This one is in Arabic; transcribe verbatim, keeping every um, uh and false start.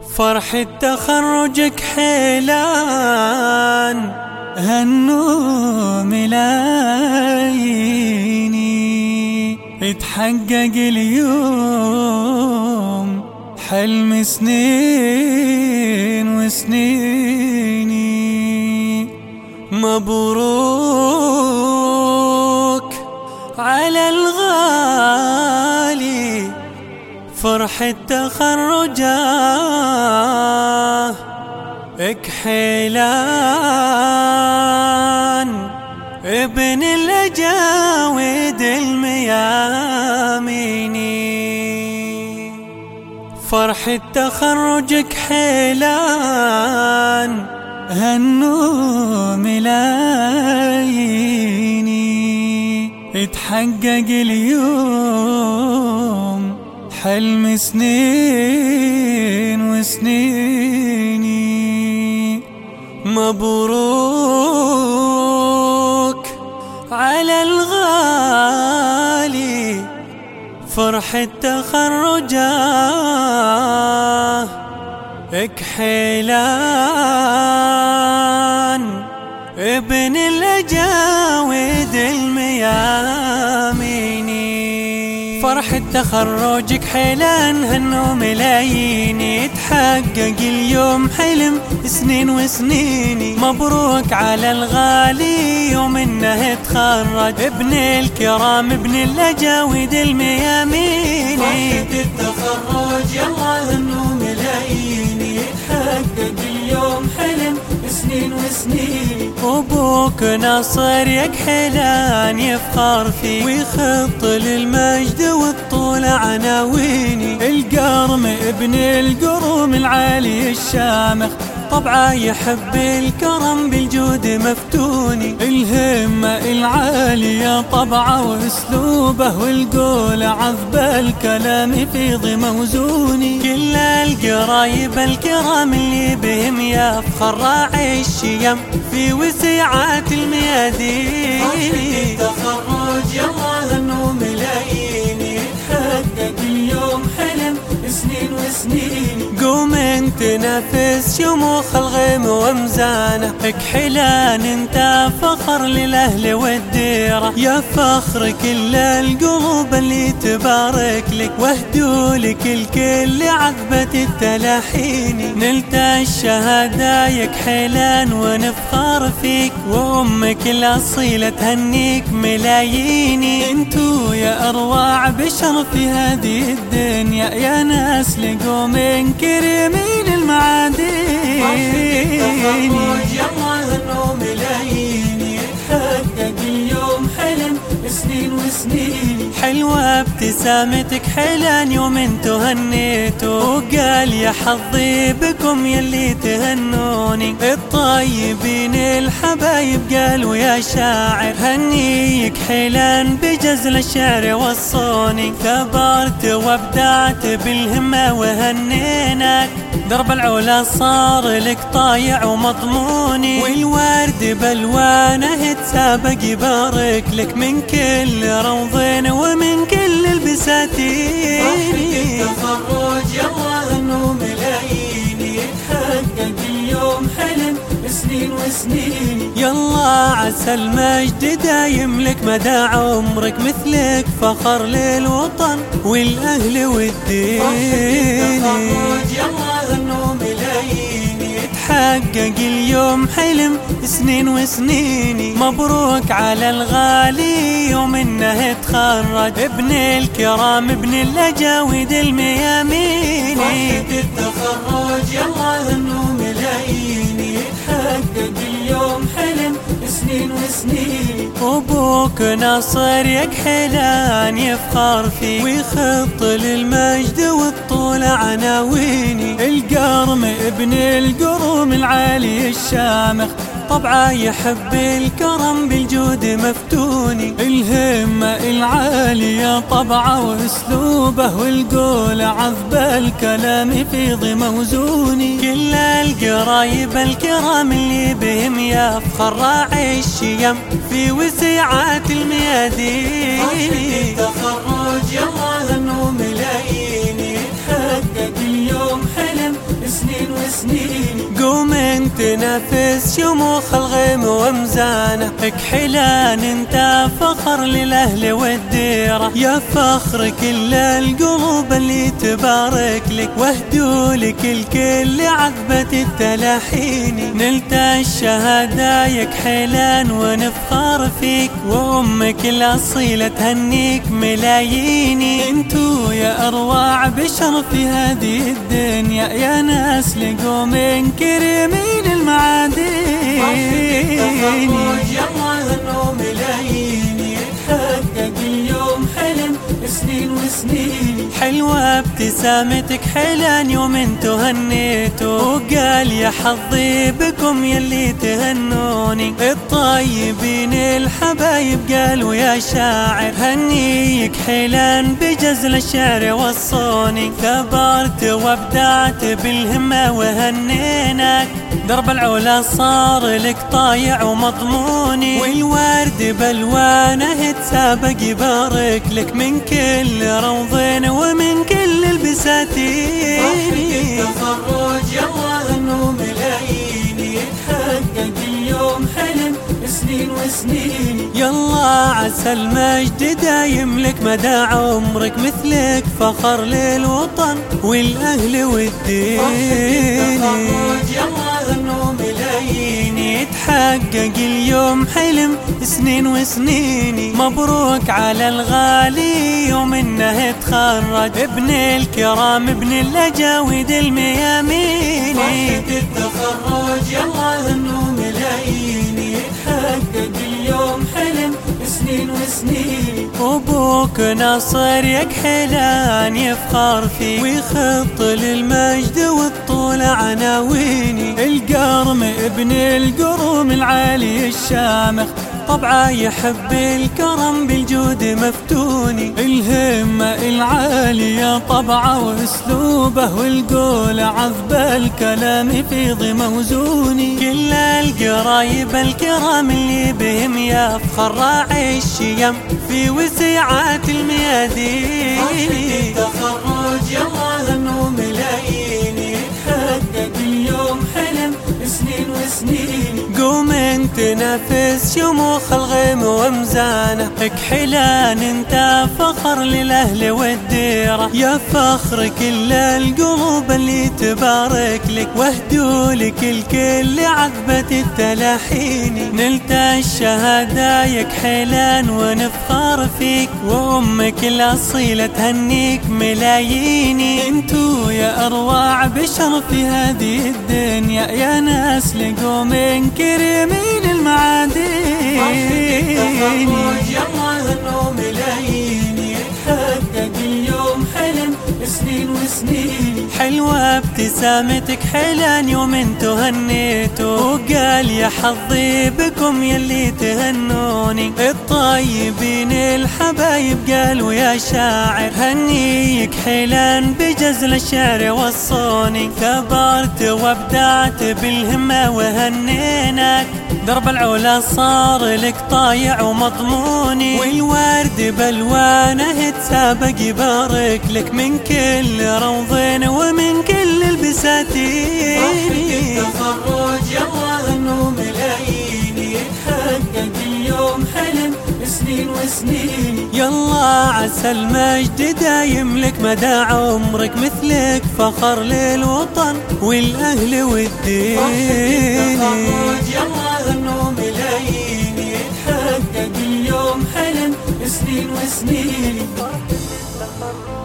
فرحة تخرجك حيلان هنو ملاييني، اتحقق اليوم حلم سنين وسنيني. مبروك على الغالي فرحة تخرجه اكحيلان ابن الأجاود المياميني. فرحة تخرجك حيلان هنو ملاييني، اتحقق اليوم حلم سنين وسنيني. مبروك على الغالي فرحة تخرجه اكحيلان ابن الأجاود المياميني. فرحة تخرجك حيلان هنو ملاييني، اتحقق اليوم حلم سنين وسنيني. مبروك على الغالي يوم انه اتخرج ابن الكرام ابن الأجاود المياميني. فرحة التخرج يلا هنو ملاييني، اتحقق اليوم حلم سنين وسنين. أبوك ناصر يكحلان يفخر فيك ويخط للمجد والطول عناويني. القرم ابن القروم العالي الشامخ طبعه يحب الكرم بالجود مفتوني. الهمة العالية طبعه واسلوبه والقول عذب الكلام في ضي موزوني. كل القرايب الكرام اللي بهم يفخر راعي الشيم في وسعات الميادين. فرحة التخرج يلا هنو ملاييني، اتحقق اليوم حلم سنين وسنين. قوم انت نافس شموخ الغيم ومزانه اكحلان انت فخر للاهل والديره. يا فخر كل القلوب اللي تبارك لك واهدوا لك الكل عذبة التلاحين. نلت الشهادة يكحلان ونفخر فيك وامك الاصيله تهنيك ملاييني. انتو يا اروع بشر في هذه الدنيا يا ناس لقوا من كريمين المعادين. فرحة يلا هنو ملاييني، اتحقق اليوم حلم سنين وسنين. حلوة ابتسامتك حيلان يوم انتو هنيتوا وقال يا حظي بكم يلي تهنوني. الطيبين الحبايب قالوا يا شاعر هنيك حيلان بجزل الشعر وصوني. ثبرت وابدعت بالهمة وهنيناك درب العلا صار لك طايع ومضموني. والورد بالوانه تسابق يبارك لك من كل روضين ومن كل البساتين. فرحة التخرج يلا هنو ملاييني، اتحقق اليوم حلم سنين وسنين. يلا عسى المجد دايم لك مدى عمرك مثلك فخر للوطن والاهل والدين. فرحة التخرج يلا هنو ملاييني، اتحقق اليوم حلم سنين وسنيني. مبروك على الغالي يوم انه اتخرج ابن الكرام ابن الأجاود المياميني. فرحة التخرج يلا هنو ملاييني، اتحقق اليوم حلم سنين وسنين. أبوك ناصر يكحلان يفخر فيك ويخط للمجد والطول عناويني. القرم ابن القروم العالي الشامخ طبعه يحب الكرم بالجود مفتوني. الهمة العالية طبعه واسلوبه والقول عذب الكلام في ضي موزوني. كل القرايب الكرام اللي بهم يفخر راعي الشيم في وسعات الميادين. فرحة التخرج يلا هنو ملاييني، اتحقق اليوم حلم سنين وسنين. قوم انت نافس شموخ الغيم ومزانه، اكحلان انت فخر للاهل والديره، يا فخر كل القلوب اللي تبارك لك، واهدولك الكل عذبة التلاحين. نلت الشهادة يكحلان ونفخر فيك، وامك الاصيلة تهنيك ملاييني. انتو يا اروع بشر في هذه الدنيا، يا ناس لقوا من كريمين المعادين. يلا هنو ملايين يتحقق اليوم حلم سنين وسنين. حلوة ابتسامتك حلان يوم انتو هنيتوا، وقال يا حظي بكم يلي تهنوني. الطيبين الحبايب قالوا يا شاعر هنيك حلان بجزل الشعر وصوني. ثبرت وابدعت بالهمة وهنيناك، درب العلا صار لك طايع ومضموني. والورد بالوانه تسابق يبارك لك، من كل روض ومن كل البساتين. التخرج يلا انه ملايين يتحقق اليوم حلم سنين وسنين. يلا عسى المجد دايم لك مدى عمرك، مثلك فخر للوطن والاهل والدين. التخرج يلا انه ملايين يتحقق اليوم حلم سنين وسنين. مبروك على الغالي يوم انه تخرج، ابن الكرام ابن الاجاويد الميامين. فرحة التخرج يلا انه ملايين يتحقق اليوم حلم سنين وسنين. ابوك ناصر يكحلان يفخر فيه، ويخط للمجد والطول عناويني. القرم ابن القروم العالي الشامخ، طبعا يحب الكرم بالجود مفتوني. الهمة العالية طبعه واسلوبه، والقول عذب الكلام في ضي موزوني. كل القرايب الكرام اللي بهم يفخر، راعي الشيم في وسعات الميادين. التخرج يلا هنو ملايين يتحقق اليوم حلم سنين وسنين. قوم انت نافس شموخ الغيم ومزانه، اكحلان انت فخر للاهل والديره، يا فخر كل القلوب اللي تبارك لك، واهدولك الكل عذبة التلاحين. نلت الشهادة يكحلان ونفخر فيك، وامك الاصيلة تهنيك ملاييني. انتو يا اروع بشر في هذه الدنيا، يا ناس لقوا من كريمين المعادين. يلا هنو ملايين يتحقق اليوم حلم سنين وسنين. حلوة ابتسامتك حلان يوم انتو هنيتوا، وقال يا حظي بكم يلي تهنوني. الطيبين الحبايب قالوا يا شاعر هنيك حلان بجزل الشعر وصوني. ثبرت وابدعت بالهمة وهنيناك، درب العلا صار لك طايع ومضموني. والورد بالوانه تسابق يبارك لك، من كل روض ومن كل البساتين. التخرج يلا انه ملايين يتحقق اليوم حلم سنين وسنين. يلا عسى المجد دايم لك مدى عمرك، مثلك فخر للوطن والاهل والدين. التخرج يلا انه ملايين يتحقق اليوم حلم سنين وسنين.